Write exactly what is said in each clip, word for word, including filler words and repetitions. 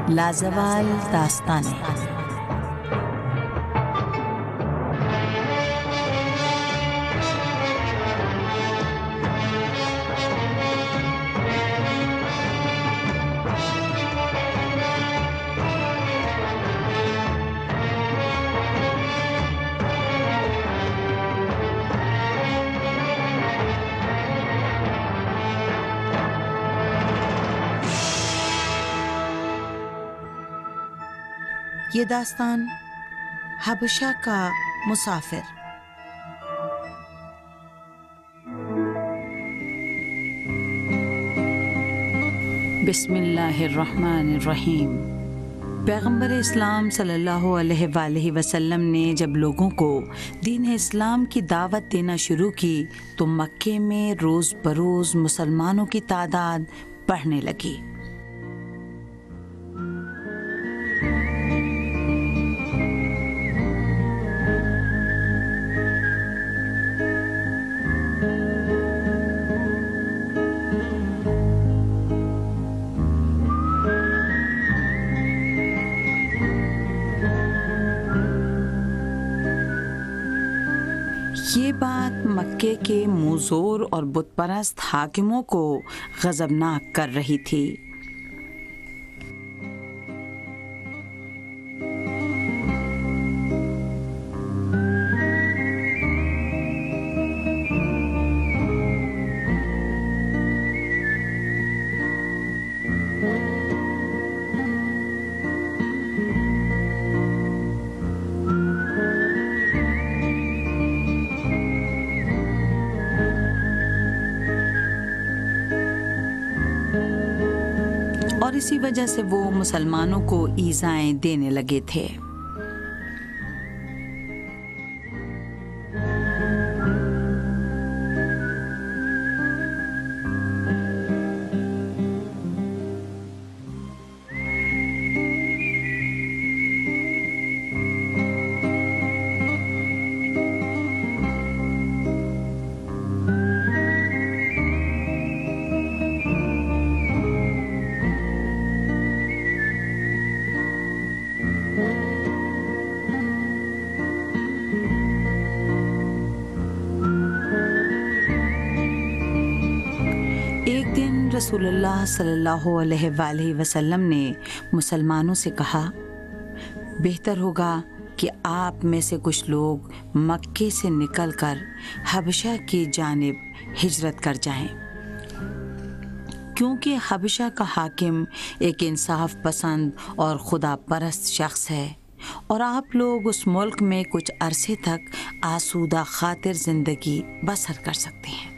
लाजवाल दास्तानें। ये दास्तान हबशा का मुसाफिर। बिस्मिल्लाहिर्रहमानिर्रहीम। पैगम्बर इस्लाम सल्लल्लाहु अलैहि वसल्लम ने जब लोगों को दीन इस्लाम की दावत देना शुरू की तो मक्के में रोज़ बरोज़ मुसलमानों की तादाद बढ़ने लगी। ये बात मक्के के मुज़ोर और बुतपरस्त हाकिमों को गज़बनाक कर रही थी। और इसी वजह से वो मुसलमानों को ईज़ाएं देने लगे थे। रसूलुल्लाह सल्लल्लाहु अलैहि वसल्लम ने मुसलमानों से कहा, बेहतर होगा कि आप में से कुछ लोग मक्के से निकलकर हबशा की जानिब हिजरत कर जाएं, क्योंकि हबशा का हाकिम एक इंसाफ पसंद और खुदा परस्त शख्स है और आप लोग उस मुल्क में कुछ अरसे तक आसूदा खातिर ज़िंदगी बसर कर सकते हैं।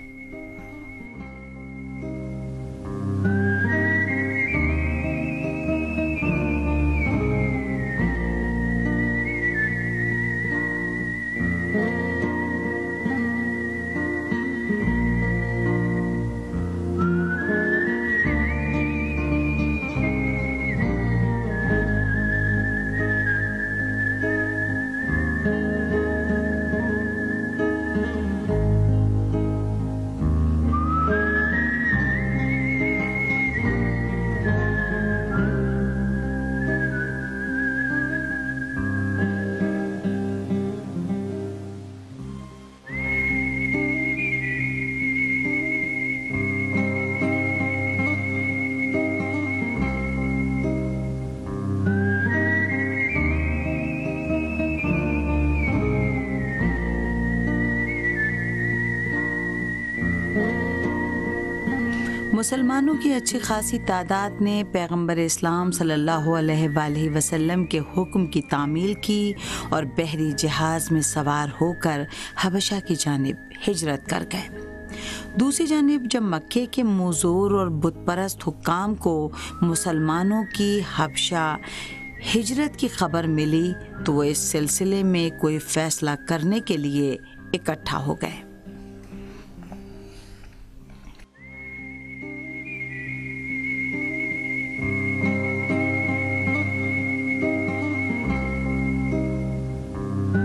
मुसलमानों की अच्छी खासी तादाद ने पैगम्बर इस्लाम सल्लल्लाहु अलैहि वसल्लम के हुक्म की तामील की और बहरी जहाज़ में सवार होकर हबशा की जानिब हिजरत कर गए। दूसरी जानिब जब मक्के के मुज़ोर और बुतपरस्त हुक्काम को मुसलमानों की हबशा हिजरत की खबर मिली तो वो इस सिलसिले में कोई फ़ैसला करने के लिए इकट्ठा हो गए।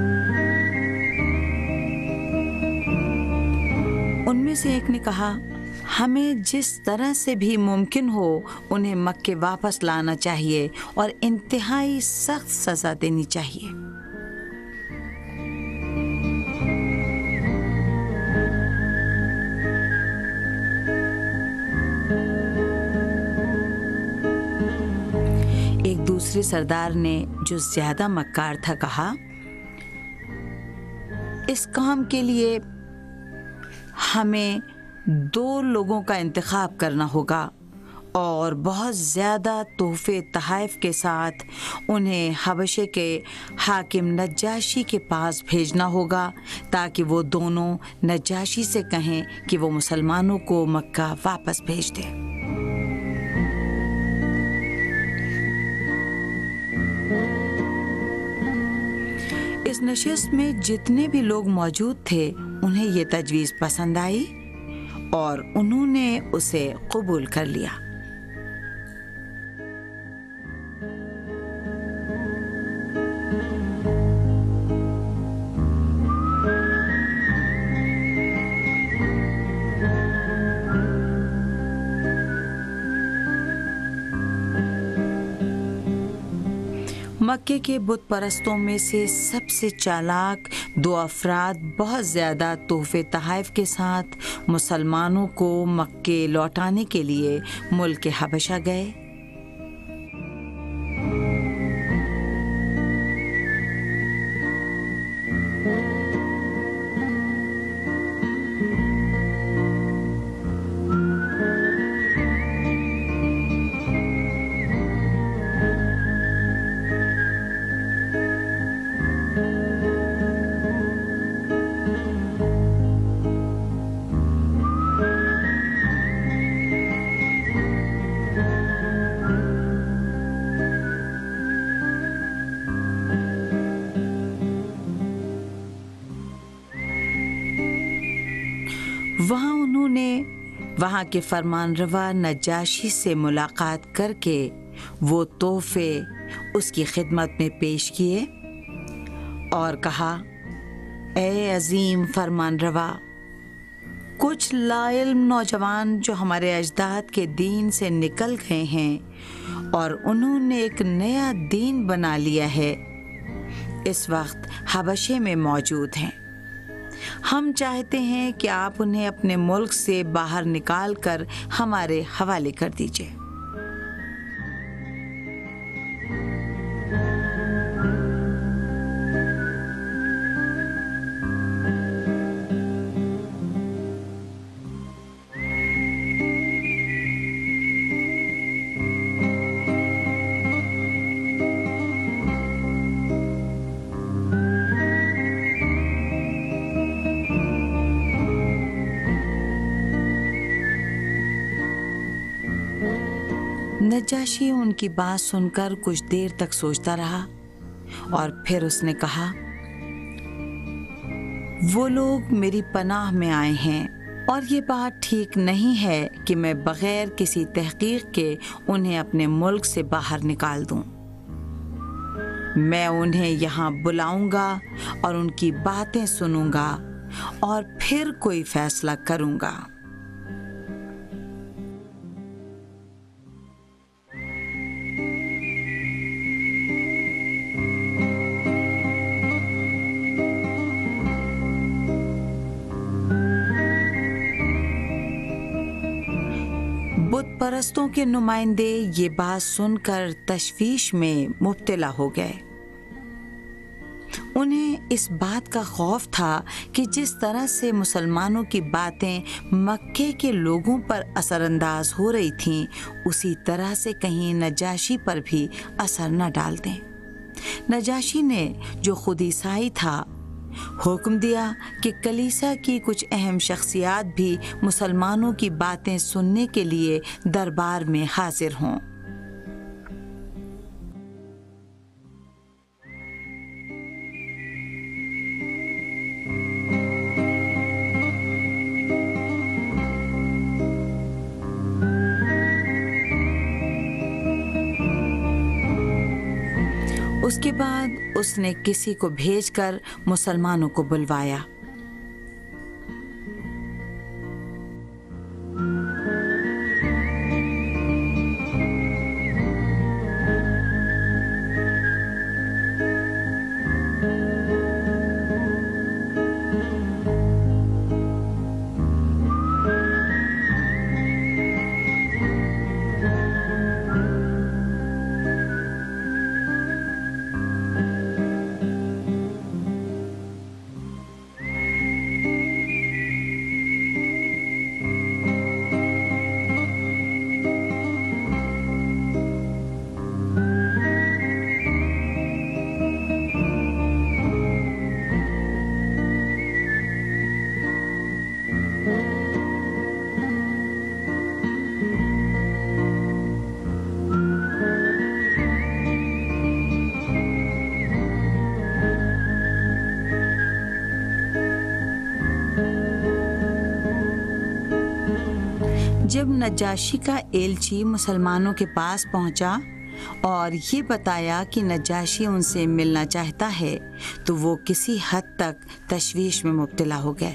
उनमें से एक ने कहा, हमें जिस तरह से भी मुमकिन हो उन्हें मक्के वापस लाना चाहिए और इंतहाई सख्त सज़ा देनी चाहिए। एक दूसरे सरदार ने, जो ज्यादा मक्कार था, कहा, इस काम के लिए हमें दो लोगों का इंतखाब करना होगा और बहुत ज़्यादा तोहफे तहाइफ के साथ उन्हें हबशे के हाकिम नज्जाशी के पास भेजना होगा, ताकि वो दोनों नज्जाशी से कहें कि वो मुसलमानों को मक्का वापस भेज दें। इस नशिस्त में जितने भी लोग मौजूद थे उन्हें ये तजवीज़ पसंद आई और उन्होंने उसे कबूल कर लिया। मक्के के बुत परस्तों में से सबसे चालाक दो अफराद बहुत ज़्यादा तोहफे तहाइफ के साथ मुसलमानों को मक्के लौटाने के लिए मुल्क हबशा गए। वहाँ उन्होंने वहाँ के फरमानरवा नज्जाशी से मुलाकात करके वो तोहफे उसकी खिदमत में पेश किए और कहा, ए अजीम फरमानरवा, कुछ लाइल्म नौजवान जो हमारे अजदाद के दीन से निकल गए हैं और उन्होंने एक नया दीन बना लिया है, इस वक्त हबशे में मौजूद हैं। हम चाहते हैं कि आप उन्हें अपने मुल्क से बाहर निकाल कर हमारे हवाले कर दीजिए। नज्जाशी उनकी बात सुनकर कुछ देर तक सोचता रहा और फिर उसने कहा, वो लोग मेरी पनाह में आए हैं और ये बात ठीक नहीं है कि मैं बगैर किसी तहकीक के उन्हें अपने मुल्क से बाहर निकाल दूं। मैं उन्हें यहाँ बुलाऊंगा और उनकी बातें सुनूंगा और फिर कोई फैसला करूंगा। बुत परस्तों के नुमाइंदे ये बात सुनकर तशवीश में मुब्तला हो गए। उन्हें इस बात का खौफ था कि जिस तरह से मुसलमानों की बातें मक्के के लोगों पर असरअंदाज हो रही थीं, उसी तरह से कहीं नजाशी पर भी असर न डाल दें। नजाशी ने, जो खुद ईसाई था, हुक्म दिया कि कलीसा की कुछ अहम शख्सियात भी मुसलमानों की बातें सुनने के लिए दरबार में हाजिर हों। उसके बाद उसने किसी को भेजकर मुसलमानों को बुलवाया। जब नजाशी का एलची मुसलमानों के पास पहुंचा और ये बताया कि नजाशी उनसे मिलना चाहता है, तो वो किसी हद तक तशवीश में मुब्तला हो गए।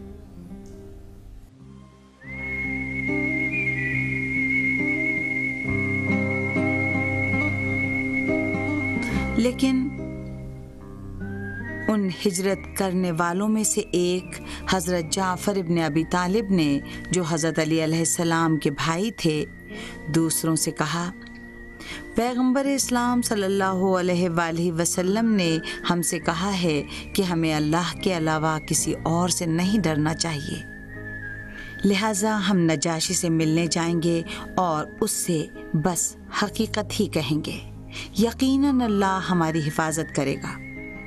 लेकिन उन हिजरत करने वालों में से एक हज़रत जाफ़र इब्न अबी तालिब ने, जो हज़रत अली अलैहिस्सलाम के भाई थे, दूसरों से कहा, पैगंबर इस्लाम सल्लल्लाहु अलैहि वसल्लम ने हमसे कहा है कि हमें अल्लाह के अलावा किसी और से नहीं डरना चाहिए, लिहाजा हम नजाशी से मिलने जाएंगे और उससे बस हकीकत ही कहेंगे। यकीनन अल्लाह हमारी हिफाजत करेगा।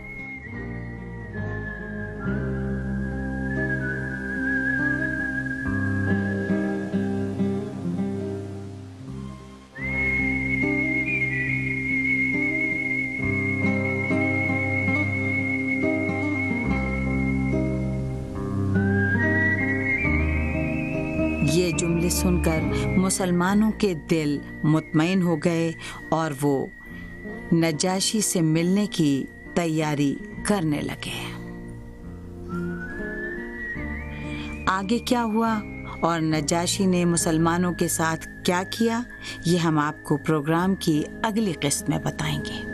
ये जुमले सुनकर मुसलमानों के दिल मुतमईन हो गए और वो नजाशी से मिलने की तैयारी करने लगे। आगे क्या हुआ और नजाशी ने मुसलमानों के साथ क्या किया, ये हम आपको प्रोग्राम की अगली किस्त में बताएंगे।